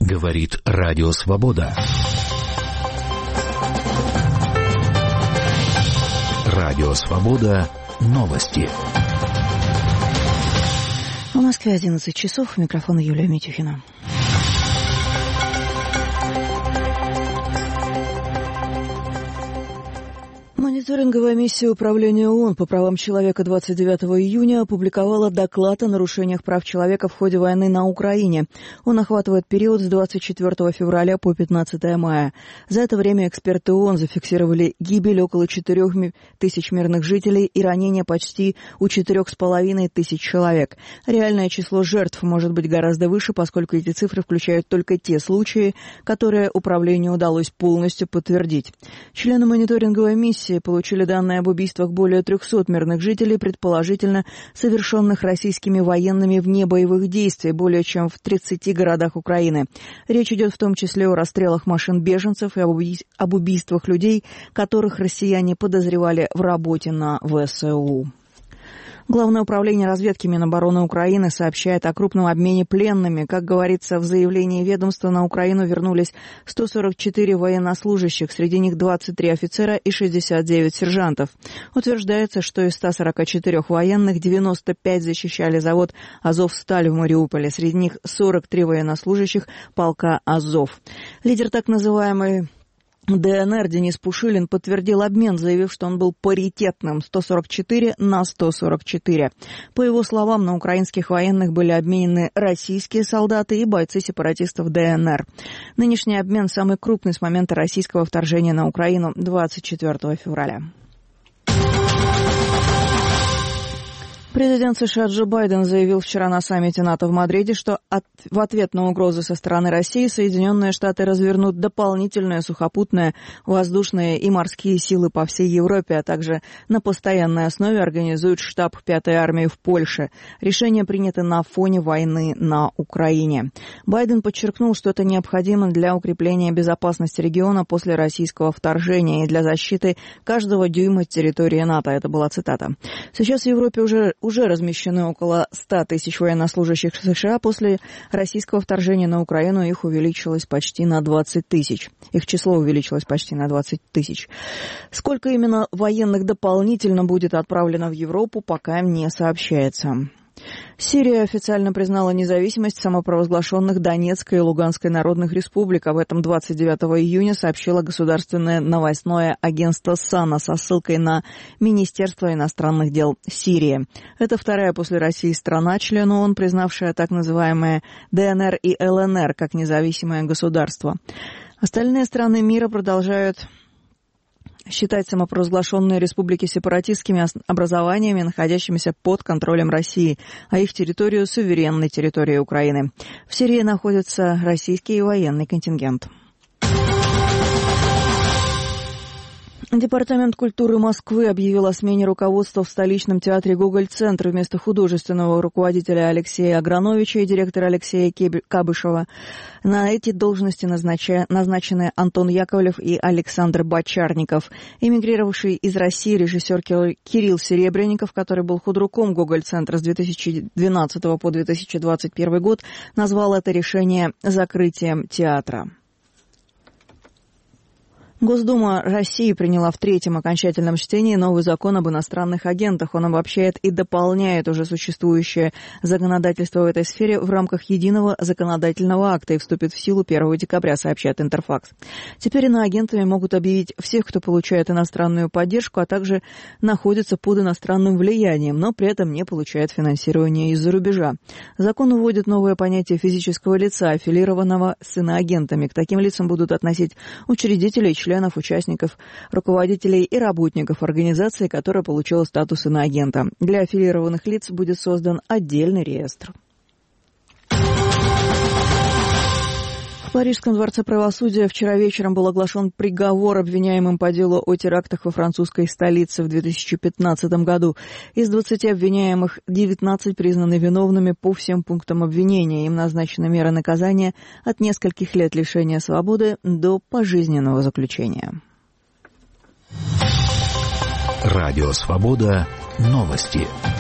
Говорит Радио Свобода. Радио Свобода. Новости. В Москве 11 часов. Микрофон Юлия Митюхина. Мониторинговая миссия Управления ООН по правам человека 29 июня опубликовала доклад о нарушениях прав человека в ходе войны на Украине. Он охватывает период с 24 февраля по 15 мая. За это время эксперты ООН зафиксировали гибель около 4 тысяч мирных жителей и ранения почти у 4,5 тысяч человек. Реальное число жертв может быть гораздо выше, поскольку эти цифры включают только те случаи, которые управлению удалось полностью подтвердить. Члены мониторинговой миссии получили данные об убийствах более 300 мирных жителей, предположительно совершенных российскими военными вне боевых действий, более чем в 30 городах Украины. Речь идет в том числе о расстрелах машин беженцев и об убийствах людей, которых россияне подозревали в работе на ВСУ. Главное управление разведки Минобороны Украины сообщает о крупном обмене пленными. Как говорится в заявлении ведомства, на Украину вернулись 144 военнослужащих, среди них 23 офицера и 69 сержантов. Утверждается, что из 144 военных 95 защищали завод «Азовсталь» в Мариуполе, среди них 43 военнослужащих полка «Азов». Лидер так называемой ДНР Денис Пушилин подтвердил обмен, заявив, что он был паритетным – 144 на 144. По его словам, на украинских военных были обменены российские солдаты и бойцы сепаратистов ДНР. Нынешний обмен самый крупный с момента российского вторжения на Украину 24 февраля. Президент США Джо Байден заявил вчера на саммите НАТО в Мадриде, что в ответ на угрозы со стороны России Соединенные Штаты развернут дополнительные сухопутные, воздушные и морские силы по всей Европе, а также на постоянной основе организуют штаб 5-й армии в Польше. Решение принято на фоне войны на Украине. Байден подчеркнул, что это необходимо для укрепления безопасности региона после российского вторжения и для защиты каждого дюйма территории НАТО. Это была цитата. Сейчас в Европе уже размещены около 100 тысяч военнослужащих США. После российского вторжения на Украину их увеличилось почти на 20 тысяч. Их число увеличилось почти на 20 тысяч. Сколько именно военных дополнительно будет отправлено в Европу, пока не сообщается. Сирия официально признала независимость самопровозглашенных Донецкой и Луганской народных республик. Об этом 29 июня сообщило государственное новостное агентство САНА со ссылкой на Министерство иностранных дел Сирии. Это вторая после России страна-член ООН, признавшая так называемые ДНР и ЛНР как независимое государство. Остальные страны мира продолжают считать самопровозглашенные республики сепаратистскими образованиями, находящимися под контролем России, а их территорию – суверенной территорией Украины. В Сирии находится российский военный контингент. Департамент культуры Москвы объявил о смене руководства в столичном театре «Гоголь-центр». Вместо художественного руководителя Алексея Аграновича и директора Алексея Кабышева на эти должности назначены Антон Яковлев и Александр Бочарников. Эмигрировавший из России режиссер Кирилл Серебренников, который был худруком «Гоголь-центра» с 2012 по 2021 год, назвал это решение закрытием театра. Госдума России приняла в третьем окончательном чтении новый закон об иностранных агентах. Он обобщает и дополняет уже существующее законодательство в этой сфере в рамках единого законодательного акта и вступит в силу 1 декабря, сообщает Интерфакс. Теперь иноагентами могут объявить всех, кто получает иностранную поддержку, а также находится под иностранным влиянием, но при этом не получает финансирование из-за рубежа. Закон вводит новое понятие физического лица, аффилированного с иноагентами. К таким лицам будут относить учредителей, членов, участников, руководителей и работников организации, которая получила статус иноагента. Для аффилированных лиц будет создан отдельный реестр. В Парижском дворце правосудия вчера вечером был оглашен приговор обвиняемым по делу о терактах во французской столице в 2015 году. Из 20 обвиняемых 19 признаны виновными по всем пунктам обвинения. Им назначена мера наказания от нескольких лет лишения свободы до пожизненного заключения. Радио Свобода. Новости.